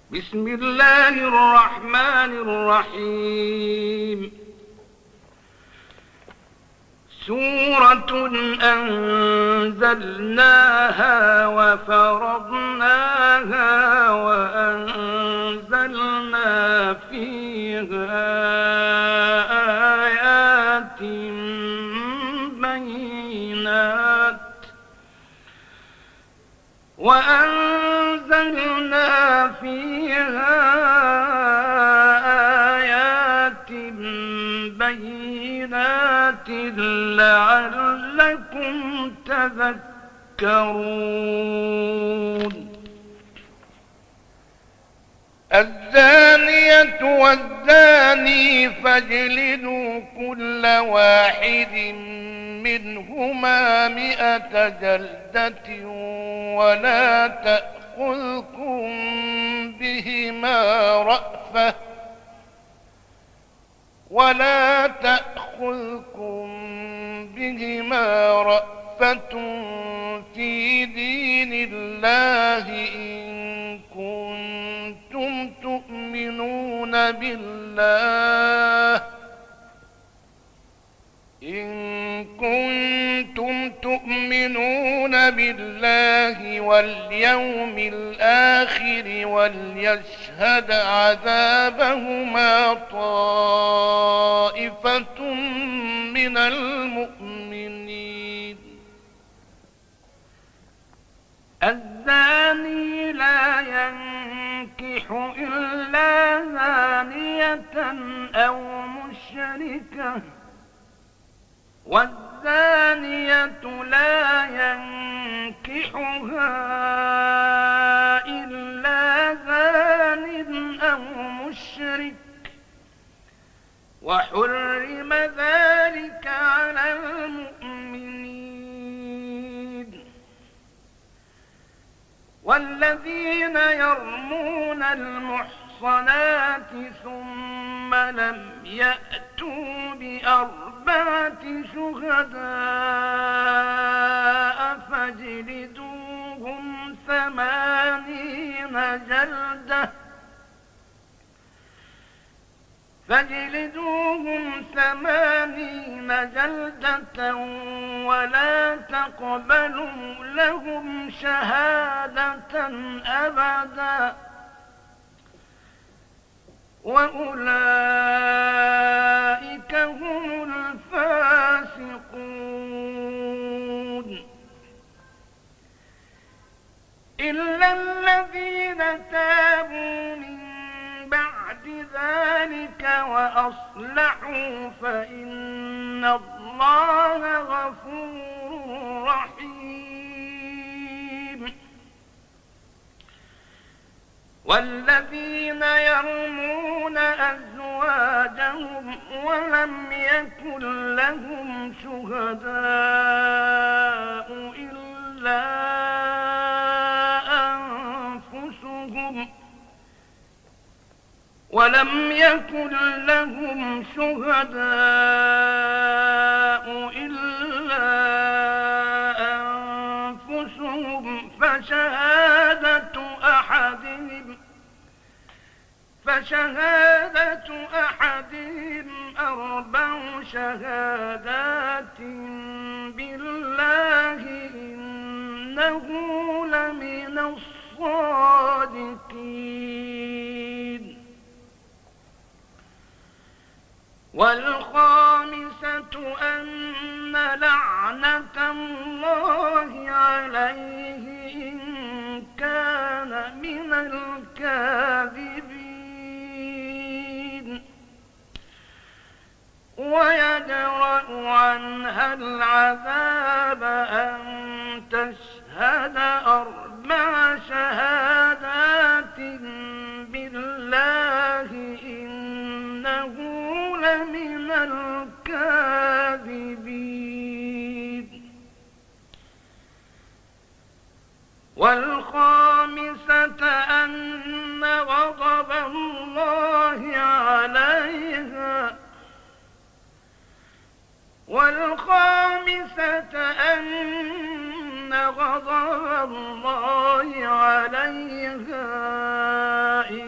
بسم الله الرحمن الرحيم. سورة أنزلناها وفرضناها وأنزلنا فيها آيات بينات لعلكم تذكرون. الزانية والزاني فاجلدوا كل واحد منهما 100 جلدة ولا تأخذكم بهما رأفة في دين الله إن كنتم تؤمنون بالله واليوم الآخر وليشهد عذابهما طائفة من المؤمنين. الزاني لا ينكح إلا زانية أو مشركة والزانية لا ينكحها إلا زان أو مشرك وحرم ذلك على المؤمنين. والذين يرمون المحصنات ثم لم يأتوا ب4 شهداء فاجلدوهم 80 جلدة ولا تقبلوا لهم شهادة أبدا وأولئك هم الفاسقون. إلا الذين تابوا من بعد ذلك وأصلحوا فإن الله غفور رحيم. والذين يرمون أزواجهم ولم يكن لهم شهداء إلا أنفسهم فشهادة أحدهم 4 شهادات بالله إنه لمن الصادقين. والخامسة أن لعنة الله عليه إن كان من الكاذبين ويدرأ عنها العذاب أن تشهد 4 شهادات بالله إنه لمن الكاذبين. والخامسة أن غضب الله عليها إن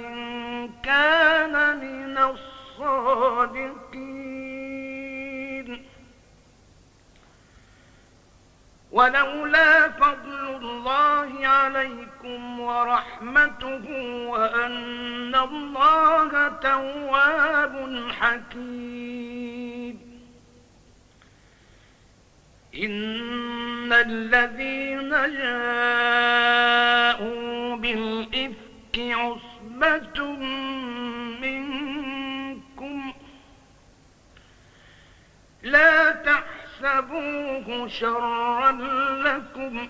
ولولا فضل الله عليكم ورحمته وأن الله تواب حكيم. إن الذين جاءوا بالإفك عصبة منكم لا تحسبوه شرا لكم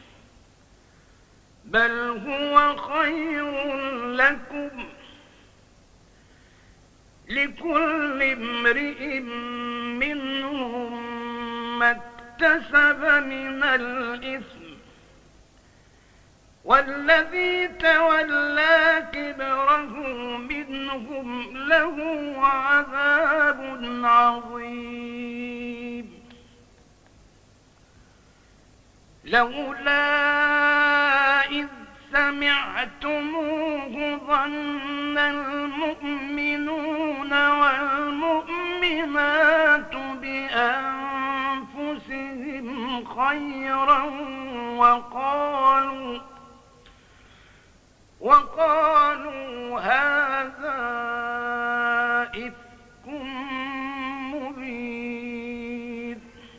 بل هو خير لكم لكل امرئ منهم ما اكتسب من الإثم والذي تولى كبره منهم له عذاب عظيم. لولا إذ سمعتموه ظن المؤمنون والمؤمنات بأنفسهم خيرا وقالوا هذا إفك مبين.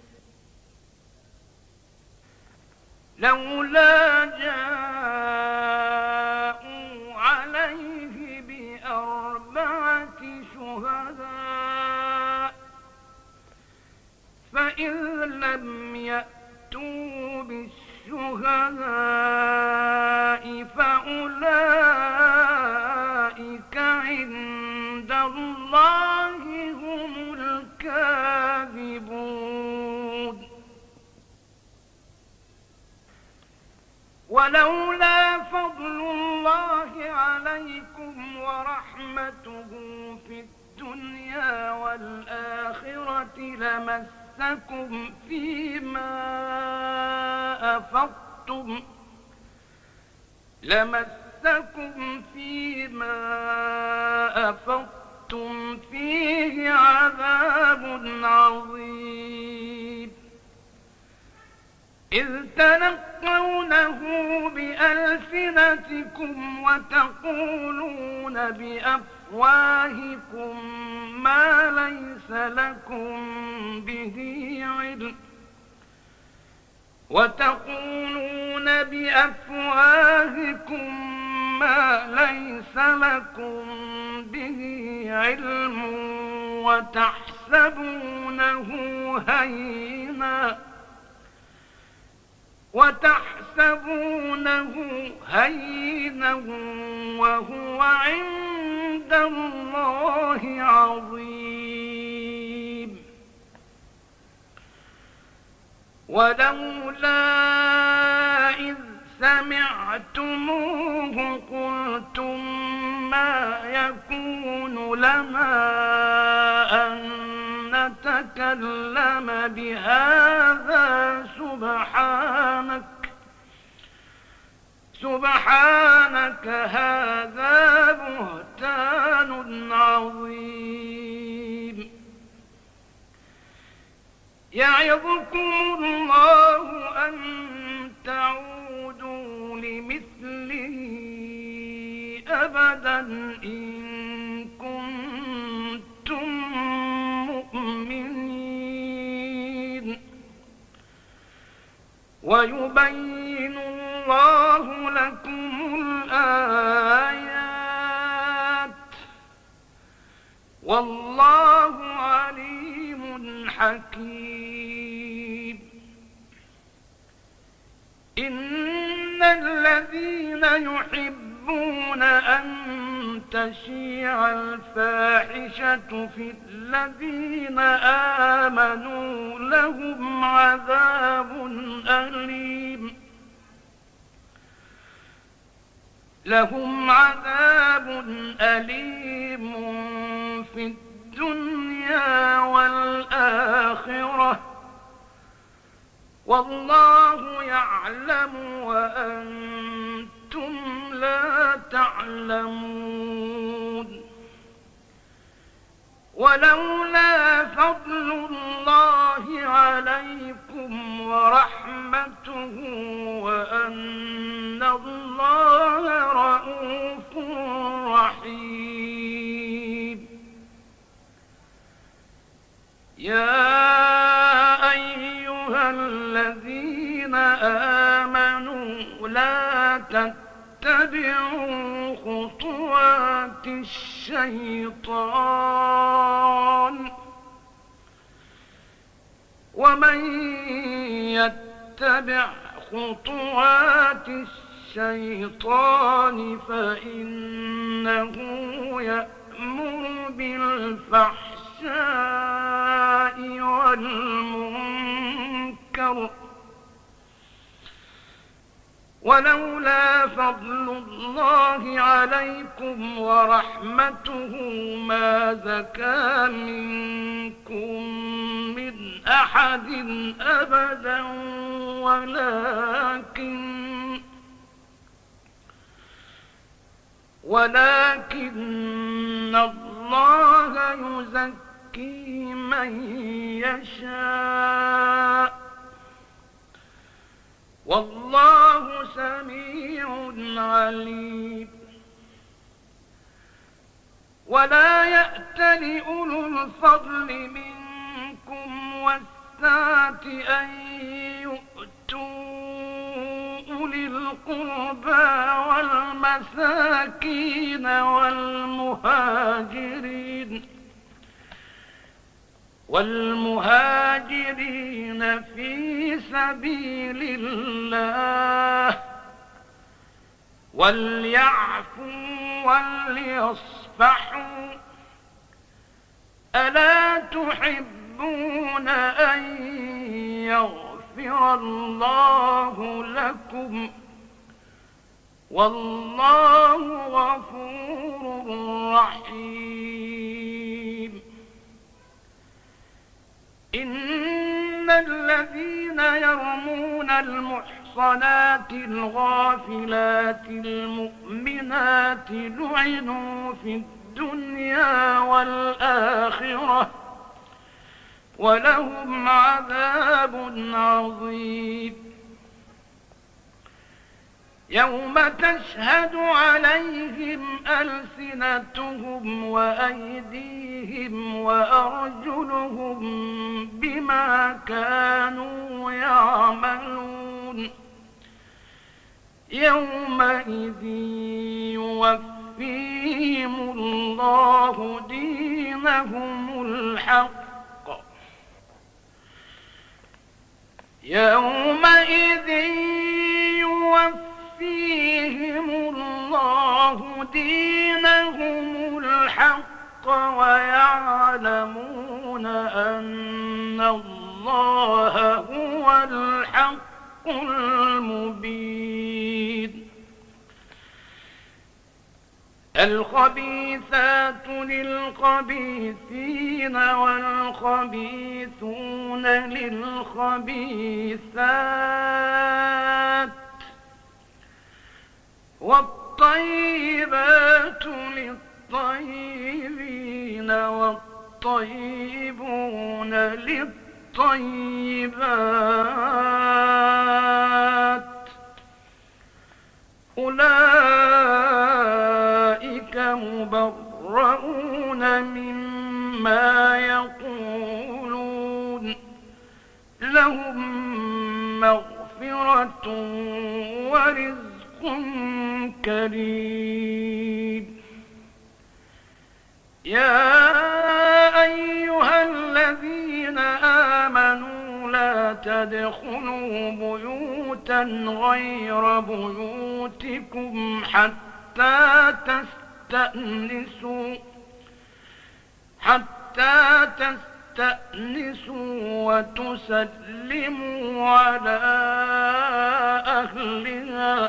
لولا جاءوا عليه بأربعة شهداء فإذ لم يأتوا بالشهداء فأولئك عند الله هم الكاذبون. ولولا فضل الله عليكم ورحمته في الدنيا والآخرة لمسكم فيما أفضتم فيه عذاب عظيم. إذ تلقونه بألسنتكم وتقولون بأفواهكم ما ليس لكم به علم وتحسبونه هينا وهو عند الله عظيم. ولولا إذ سمعتموه قلتم ما يكون لنا أن نتكلم بهذا سبحانك هذا بهتان عظيم. يعظكم الله أن تعودوا لمثله أبدا إن كنتم مؤمنين. ويبين الله لكم الآيات والله عليم حكيم. إن الذين يحبون أن تشيع الفاحشة في الذين آمنوا لهم عذاب أليم في الدنيا والآخرة والله يعلم وأنتم لا تعلمون. ولولا فضل الله عليكم ورحمته ورحمته وأن الله رءوف رحيم. يا أيها الذين آمنوا لا تتبعوا خطوات الشيطان ومن يتبع خطوات الشيطان فإنه يأمر بالفحشاء والمنكر ولولا فضل الله عليكم ورحمته ما زكى منكم من أحد أبدا ولكن الله يزكي من يشاء والله سميع عليم. ولا يأتل أولو الفضل منكم والسعة أن يؤتوا أولي القربى والمساكين والمهاجرين في سبيل الله وليعفوا وليصفحوا ألا تحبون أن يغفر الله لكم والله غفور رحيم. إن الذين يرمون المحصنات الغافلات المؤمنات لعنوا في الدنيا والآخرة ولهم عذاب عظيم. يوم تشهد عليهم ألسنتهم وأيديهم وأرجلهم بما كانوا يعملون يومئذ يوفيهم الله دينهم الحق يومئذ يوفيهم الله دينهم الحق ويعلمون أن الله هو الحق المبين. الخبيثات للخبيثين والخبيثون للخبيثات والطيبات للطيبين والطيبون للطيبات أولئك مبرؤون مما يقولون لهم مغفرة ورزق كريم. يا أيها الذين آمنوا لا تدخلوا بيوتا غير بيوتكم حتى تستأنسوا وتسلموا على أهلها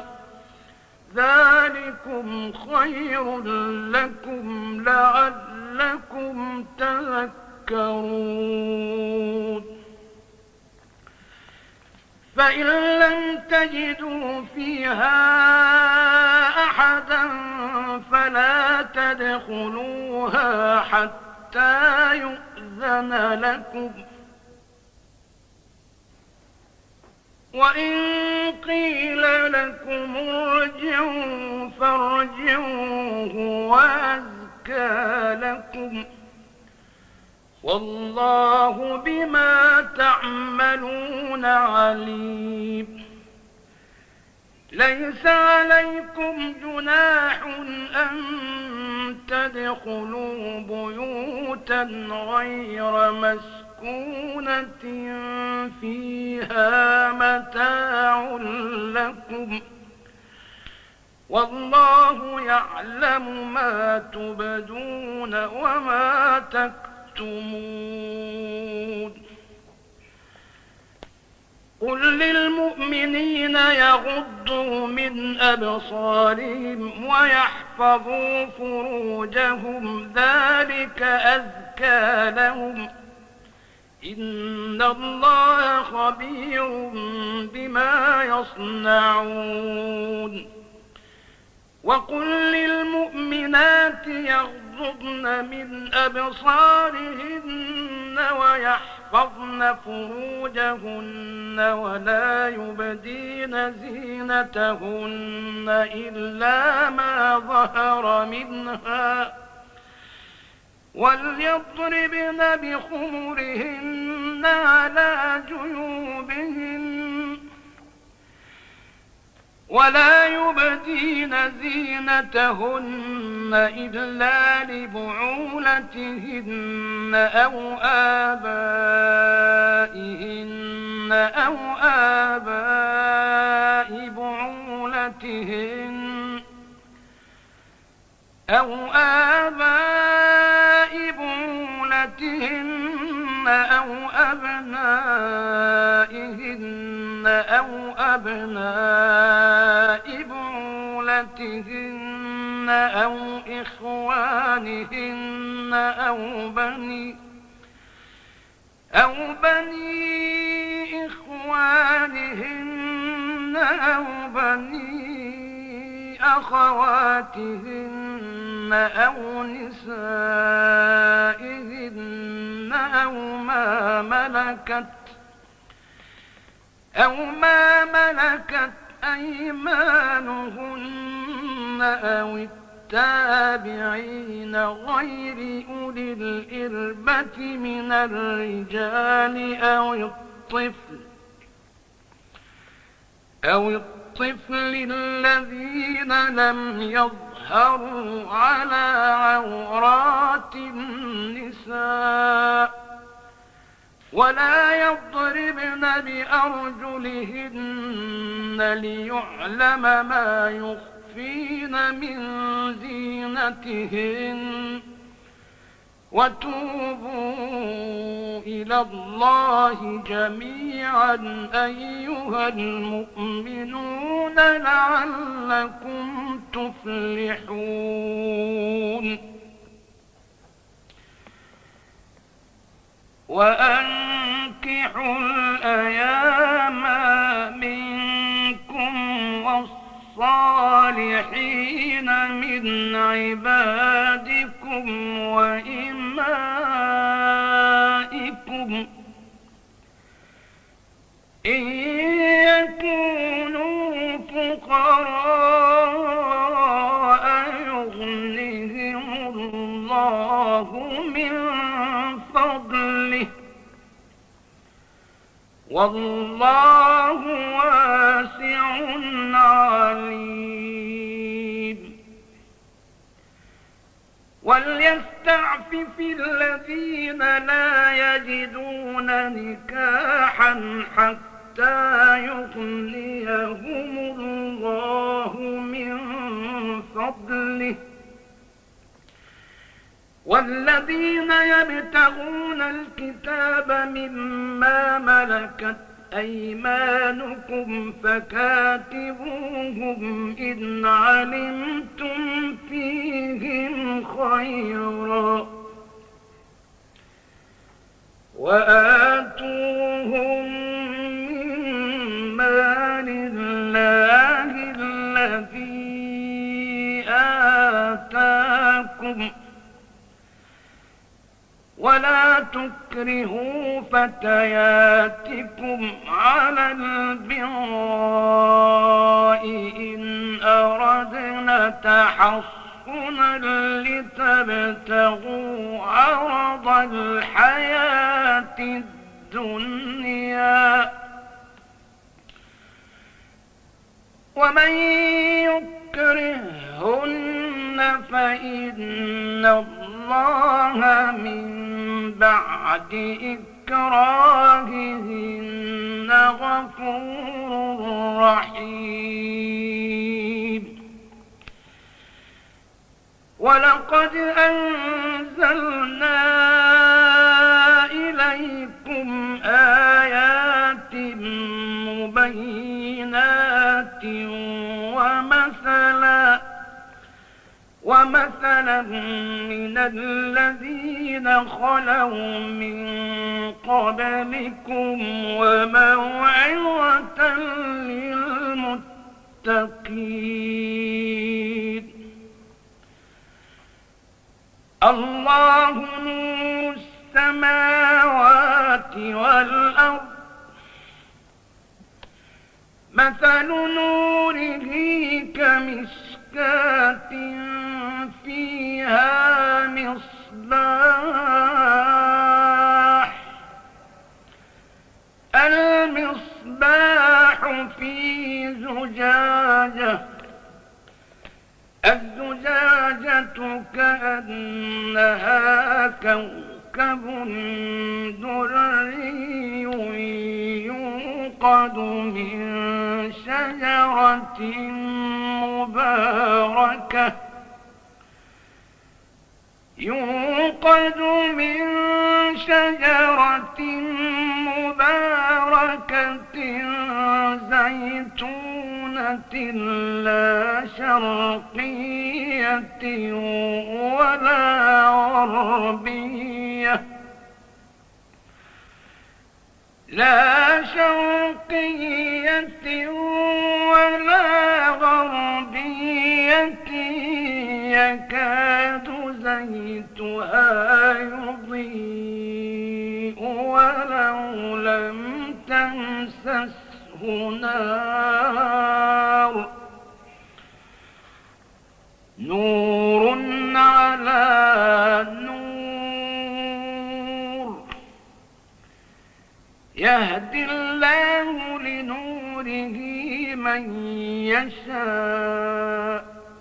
ذلكم خير لكم لعلكم تذكرون. فإن لم تجدوا فيها أحدا فلا تدخلوها حتى يؤذن لكم وإن قيل لكم ارجعوا فارجعوا هو أزكى لكم والله بما تعملون عليم. ليس عليكم جناح أن تدخلوا بيوتا غير مسكونة فيها متاع لكم والله يعلم ما تبدون وما تكتمون. قل للمؤمنين يغضوا من أبصارهم ويحفظوا فروجهم ذلك أزكى لهم إن الله خبير بما يصنعون. وقل للمؤمنات يغضضن من أبصارهن ويحفظن فروجهن ولا يبدين زينتهن إلا ما ظهر منها وليضربن بخمرهن على جيوبهن ولا يبدين زينتهن إلا لبعولتهن أو آبائهن أو آباء بعولتهن أو أبنائهن أو أبناء بعولتهن أو إخوانهن أو بني إخوانهن أو بني أخواتهن أو نسائهن أو ما ملكت أيمانهن أو التابعين غير أولي الإربة من الرجال أو الطفل الذين لم يظهروا على عورات النساء ولا يضربن بأرجلهن ليعلم ما يخفين من زينتهن وتوبوا إلى الله جميعا أيها المؤمنون لعلكم تفلحون. وأنكحوا الأيام منكم والصالحين من عبادكم وإمائكم إن يكونوا فقراء يغنهم الله من فضله والله واسع عليم. وليستعفف الذين لا يجدون نكاحا حتى يغنيهم الله من فضله والذين يبتغون الكتاب مما ملكت أيمانكم فكاتبوهم إن علمتم فيهم خيرا وآتوهم من مال الله الذي آتاكم ولا تكرهوا فتياتكم على البغاء إن أردنا تحصنا لتبتغوا عرض الحياة الدنيا ومن يكرهن فإن الله من بعد إكراههن غفور رحيم ولقد أنزلنا إليكم آيات مبينات ومثلا من الذين خلوا من قبلكم وموعظة للمتقين الله نور السماوات والأرض مثل نوره كمشكاة فيها مصباح المصباح في زجاجة الزجاجة كأنها كوكب دري يوقد من شجرة مباركة زيتونة لا شرقية ولا غربية يكاد زيتها يضيء ولو لم تمسسه نار نور على نور يهدي الله لنوره من يشاء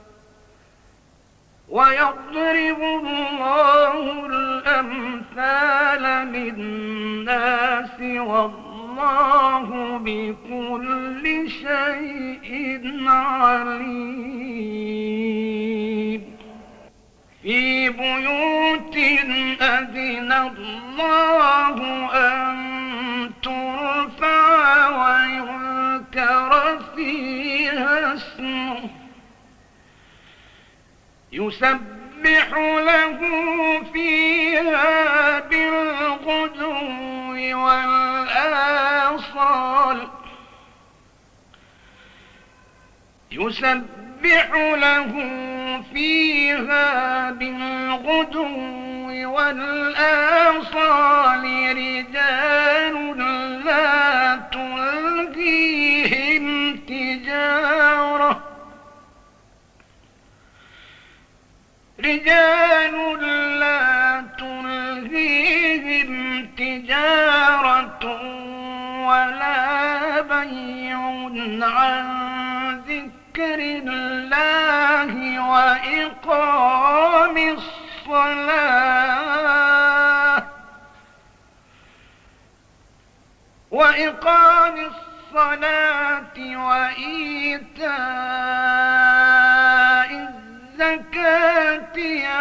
ويضرب الله الأمثال للناس والله بكل شيء عليم في بيوت أذن الله أن ترفع ويذكر فيها اسمه يسبح له فيها بالغدو والآصال يسبح له فيها بالغدو والآصال رجال لا تلهيهم تجارة ولا بيع عن ذكر الله وإقام الصلاة وإيتاء الزكاة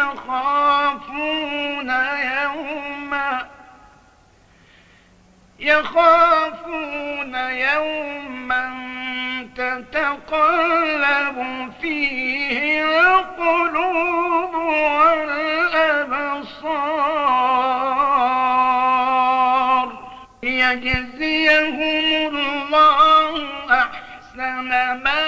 يخافون يوما تتقلب فيه القلوب والأبصار ليجزيهم الله أحسن ما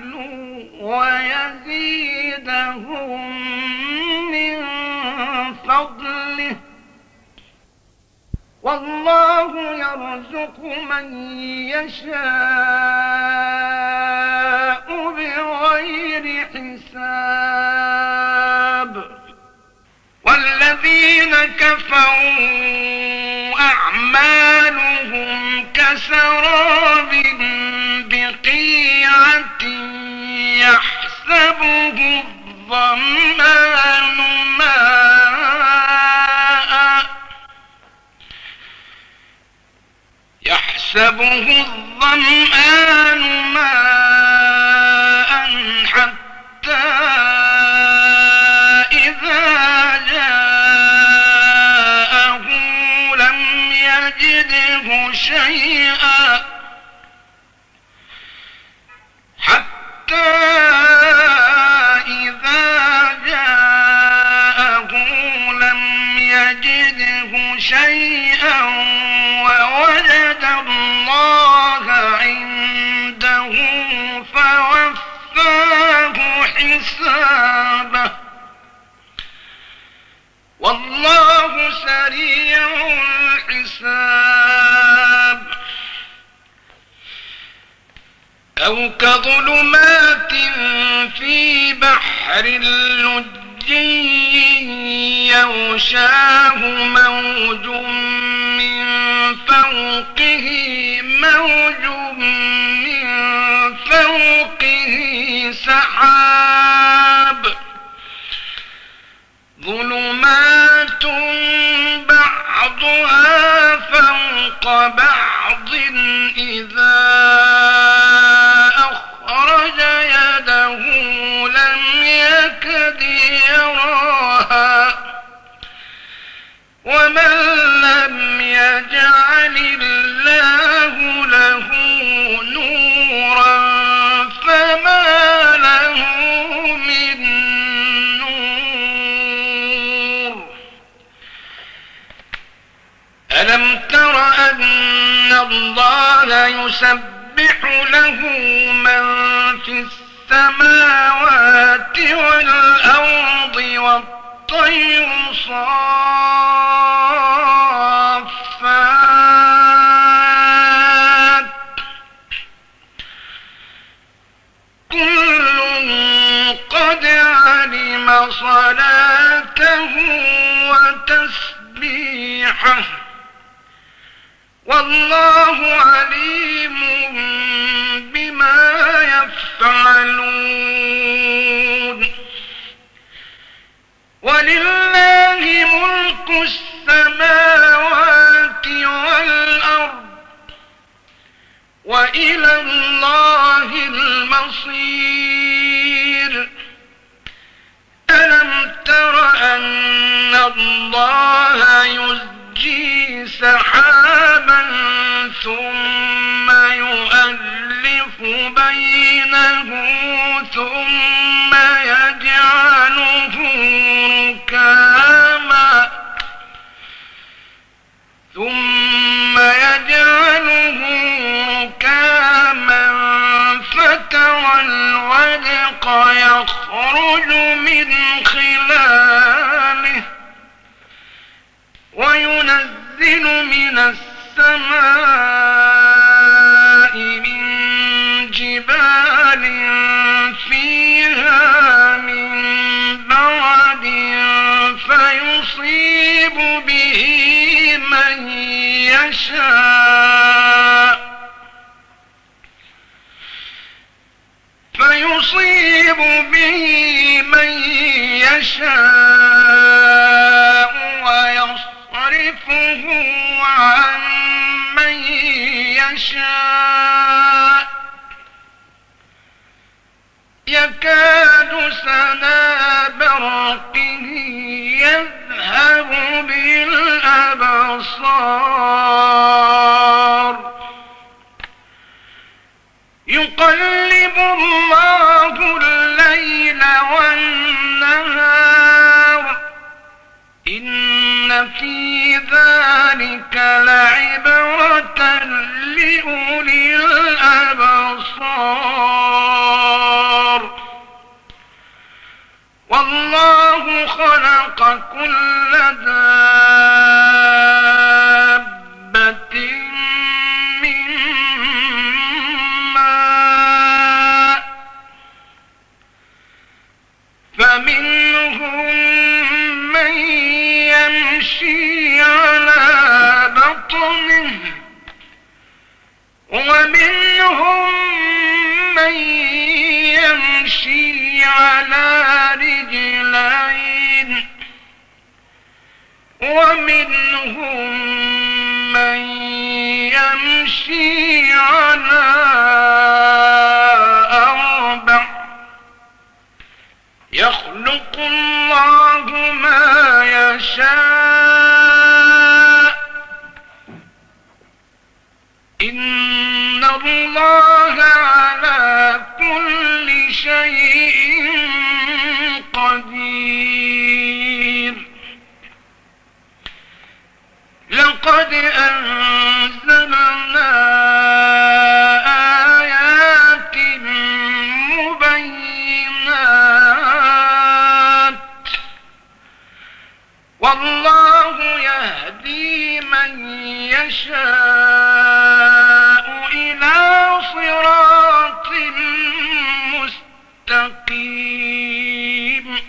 عملوا ويزيدهم من فضله والله يرزق من يشاء بغير حساب والذين كفروا أعمالهم كسراب بقيعة يحسبه الظمآن ماء حتى إذا جاءه لم يجده شيئا ووجد الله عنده فوفاه حسابه والله سريع الحساب أو كظلمات في بحر لجي يغشاه موج من فوقه سحاب ظلمات بعضها فوق بعض إذا أخرج يده لم يكد يراها ومن لم يجعل الله له نورا فما له من نور ألم تر أن الله يسبح له من في السماوات والأرض والطير صافات كل قد علم صلاته وتسبيحه والله عليم بما يفعلون ولله ملك السماوات والأرض وإلى الله المصير ألم تر أن الله يزجي سحابا ثم يؤلف بينه ثم يجعله ركاما فترى الودق يخرج من خلاله وينزل من السماء من جبال فيها من برد فيصيب به من يشاء ويصرفه عن من يشاء يكاد سنا برقه يذهب بالأبصار يقلب الله الليل والنهار إن في ذلك لعبرة لأولي الأبصار والله خلق كل ومنهم من يمشي على رجلين ومنهم من يمشي على أربع يخلق الله ما يشاء إن الله على كل شيء قدير لقد أنزلنا آيات مبينات والله يهدي من يشاء إلى صراط مستقيم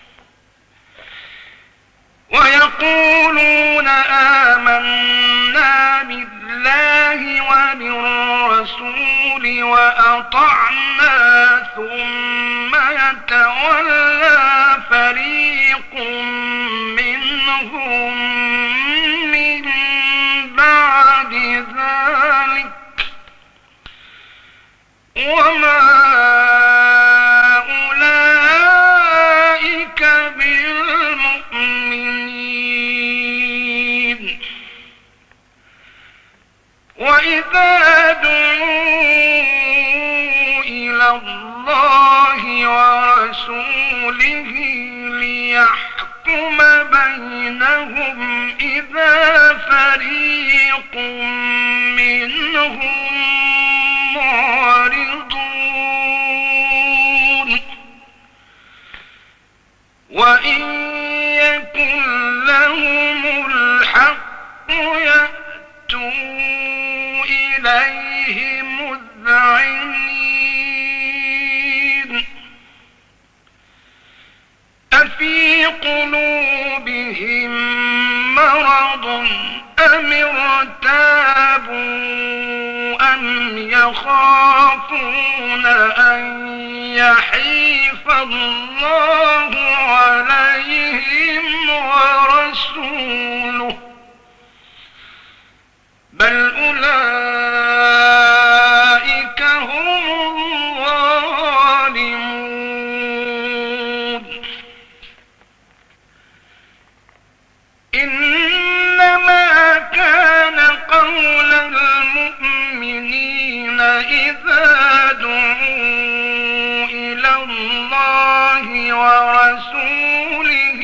ويقولون آمنا بالله وبالرسول وأطعنا ثم يتولى فريق منهم من بعد ذلك وما أولئك بالمؤمنين وإذا دعوا إلى الله ورسوله ليحكم بينهم إذا فريق منهم معرضون وإن يكن لهم الحق يأتوا إليه مذعنين أفي قلوبهم مرض أم ارتابوا أم يخافون أن يحيف الله عليهم ورسوله بل أولئك هم الظالمون إنما كان قول المؤمنين إذا دعوا إلى الله ورسوله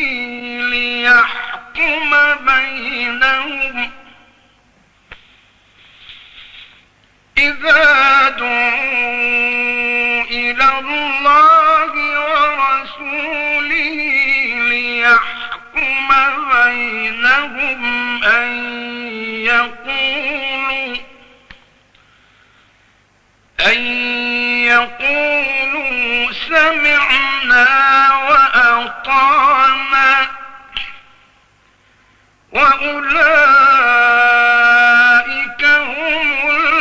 ليحكم بينهم إذا دعوا إلى الله ورسوله ليحكم بينهم أن يقولوا سمعنا وأطعنا وأولئك هم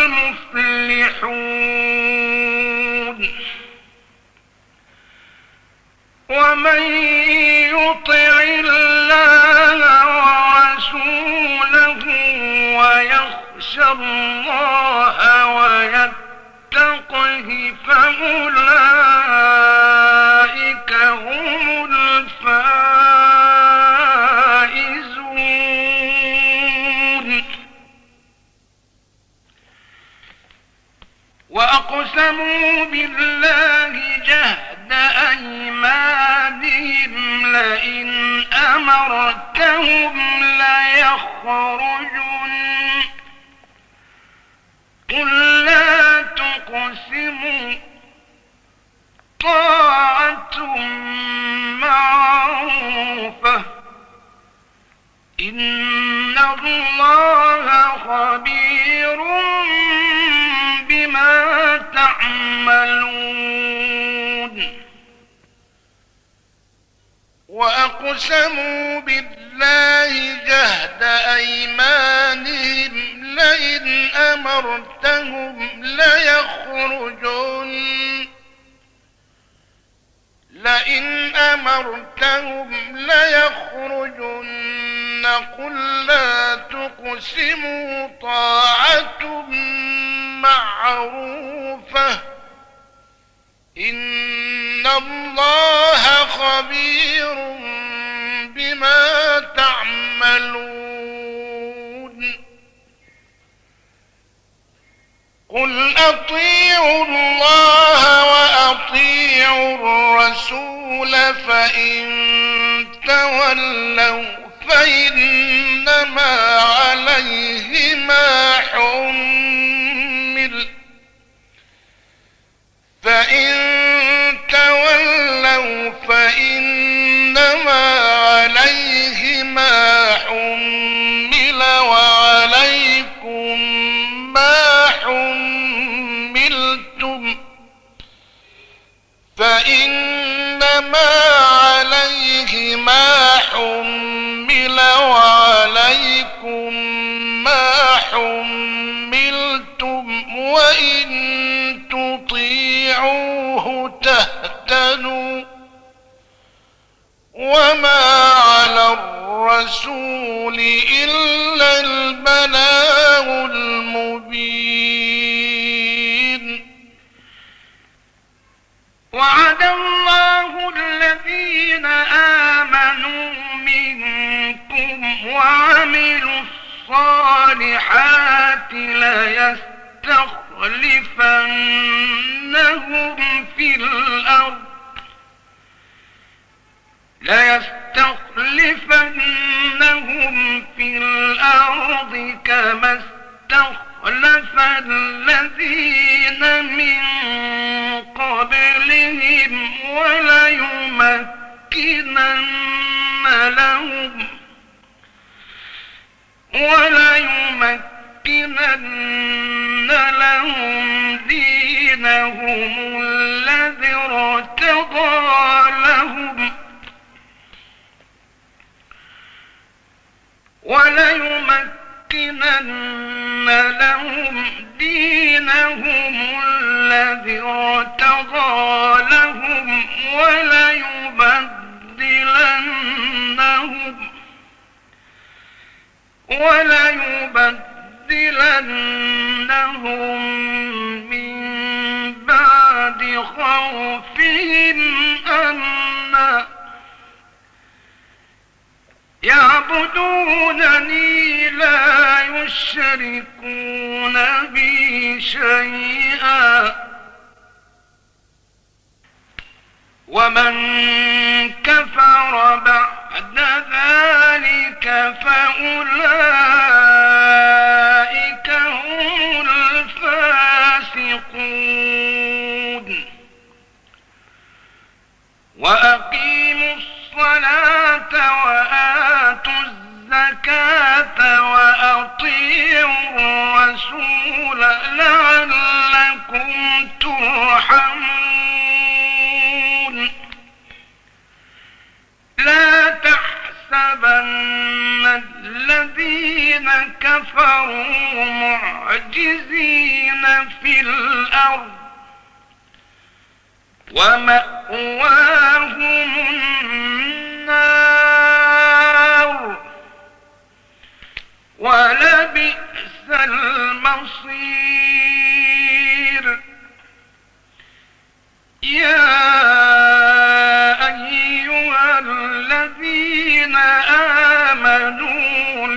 المفلحون ومن يطع الله ورسوله ويخشى الله ويتقه فأولئك هم الفائزون وأقسموا بالله جهد أيمانهم لئن أمرتهم ليخرجن قل لا تقسموا طاعة معروفة إن الله خبير بما تعملون وأقسموا بالله جهد أيمانهم لئن أمرتهم ليخرجن قل لا تقسموا طاعة معروفة إن الله خبير بما تعملون قل أطيعوا الله وأطيعوا الرسول فإن تولوا فإنما عليه ما حمل وعليكم ما حملتم فإنما عليه ما حمل وعليكم ما حملتم وإن تطيعوه تهتدوا وما على الرسول إلا البلاغ المبين وعد الله الذين آمنوا منكم وعملوا الصالحات ليستخلفنهم في الأرض كما استخلف الذين من قبلهم وليمكنن لهم دينهم الذي ارتضى لهم وليبدلنهم من بعد خوفهم أمنا يعبدونني لا يشركون بي شيئا ومن كفر بعد ذلك فأولئك هم الفاسقون وأقيموا الصلاة وآتوا الزكاة وأطيعوا الرسول لعلكم ترحمون لا تحسبن الذين كفروا معجزين في الأرض ومأواهم النار ولبئس المصير يا أيها الذين آمنوا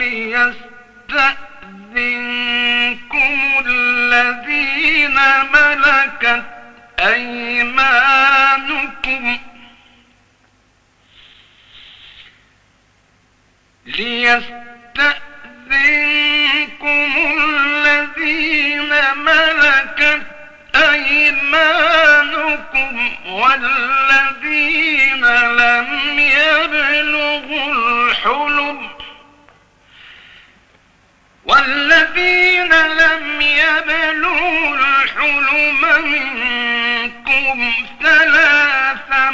ليستأذنكم الذين ملكت أيمانكم والذين لم يبلغوا الحلم منكم 3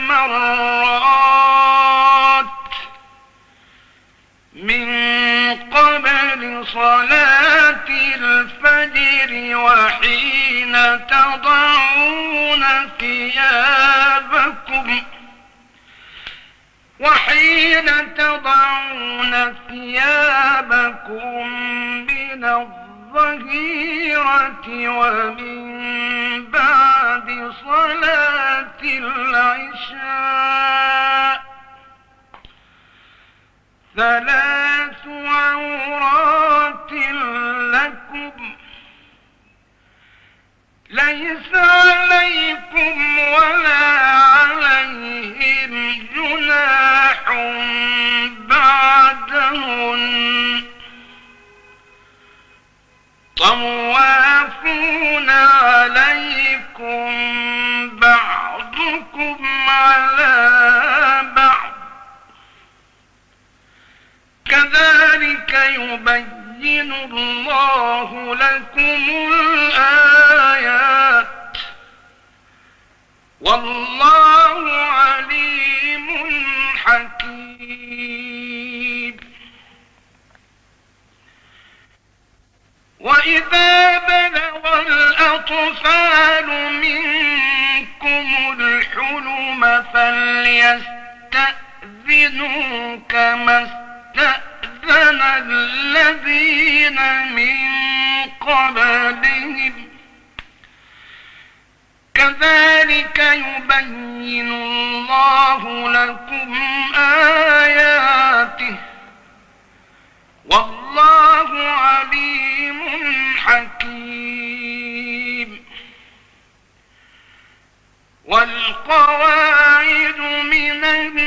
مرات من قبل صلاة وحين تضعون ثيابكم من الظهيرة ومن بعد صلاة العشاء 3 عورات لكم ليس عليكم ولا عليهم جناح بعدهن طوافون عليكم بعضكم على بعض كذلك يبين الله لكم الآيات والله عليم حكيم. وإذا بلغ الأطفال منكم الحلم فليستأذنوا كما استأذن الذين من قبلهم كذلك يبين الله لكم آياته والله عليم حكيم. والقواعد من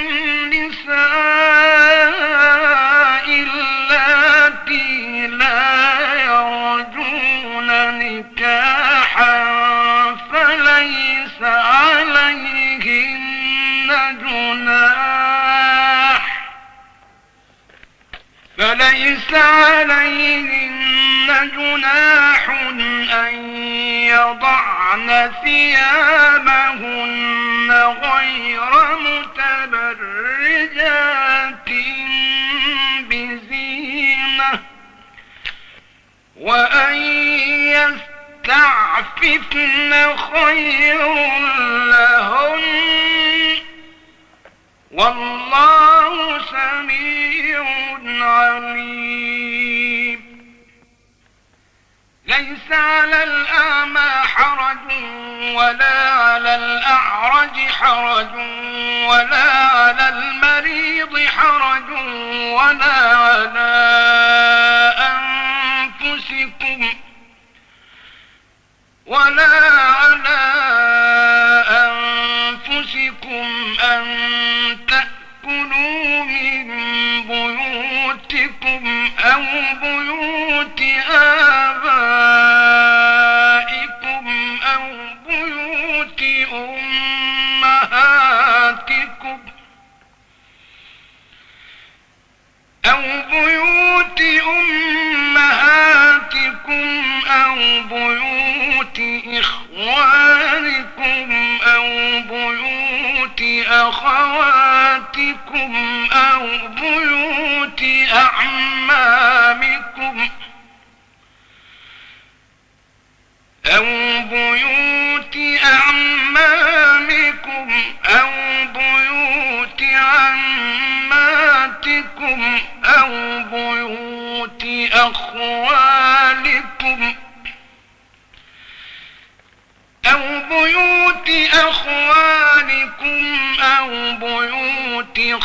النساء اللاتي لا يرجون نكاحا فليس عليهن جناح أن يضعن ثيابهن غير متبرجات بزينة وأن يستعففن خير لهن والله سميع عليم. ليس على الأعمى حرج ولا على الأعرج حرج ولا على المريض حرج ولا على أنفسكم أن تأكلوا من بيوتكم أو بيوت آبائكم أو بيوت أمهاتكم أو بيوت إخوانكم أو بيوت أخواتكم أو بيوت أعمامكم أو بيوت عماتكم أو بيوت أخوالكم أو بيوت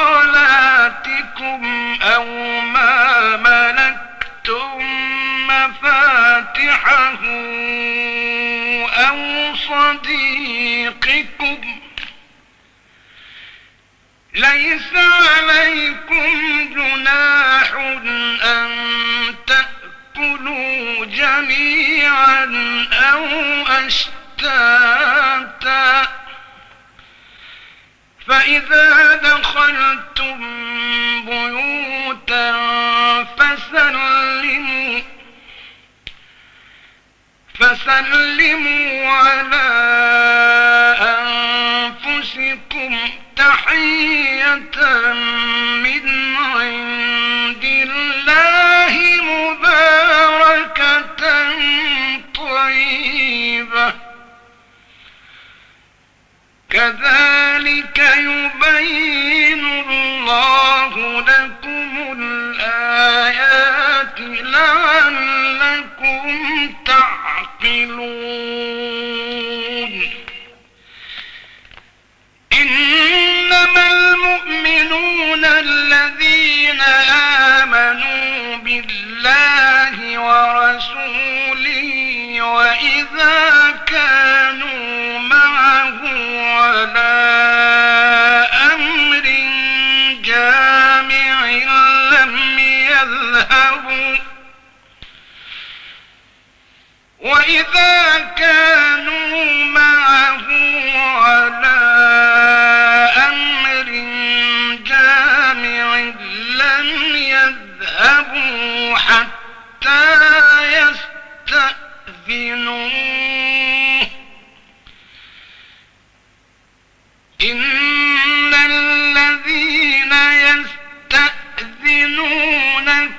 خالاتكم أو ما ملكتم مفاتحه أو صديقكم ليس عليكم جناح أن تأكلوا جميعا أو أشتاتا فإذا دخلتم بيوتا فسلموا على أنفسكم تحية من عند الله مباركة يبين الله لكم الآيات لعلكم تعقلون. إنما المؤمنون الذين آمنوا بالله ورسوله وإذا كانوا معه على أمر جامع لم يذهبوا حتى يستأذنوه. إن الذين يستأذنونك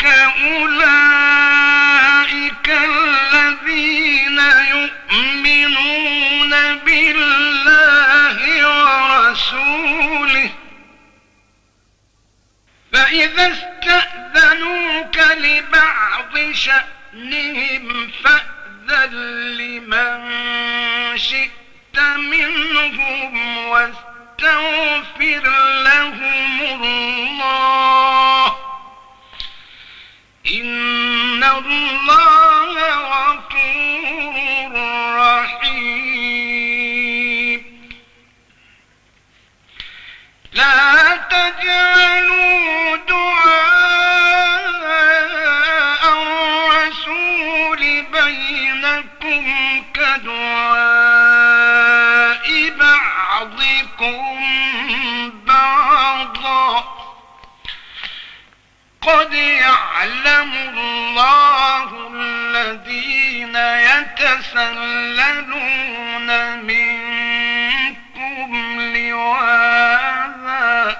أولئك الذين يؤمنون بالله ورسوله، فإذا استأذنوك لبعض شأنهم فأذن لمن شئت منهم واستغفر لهم الله، إن الله غفور رحيم. لا تجعلوا دعاء الرسول بينكم كدعاء بعضكم بعضا، قد يعلم الله الذين يتسللون منكم لواذا،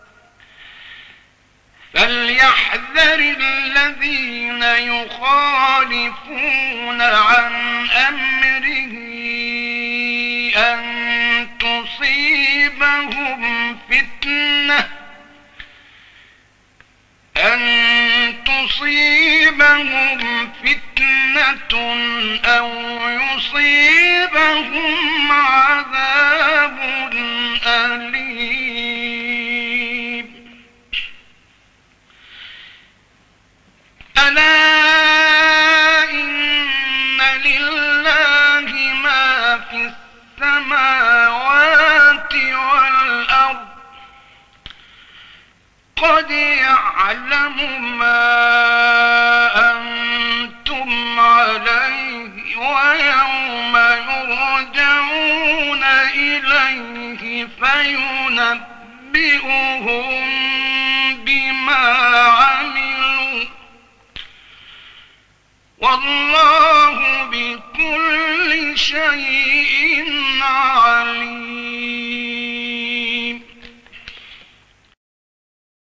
فليحذر الذين يخالفون عن أمره أن تصيبهم فتنة أو يصيبهم عذاب أليم. ألا إن لله ما في السماوات والأرض، قد يعلم ما أنتم عليه ويوم يرجعون إليه فينبئهم بما عملوا، والله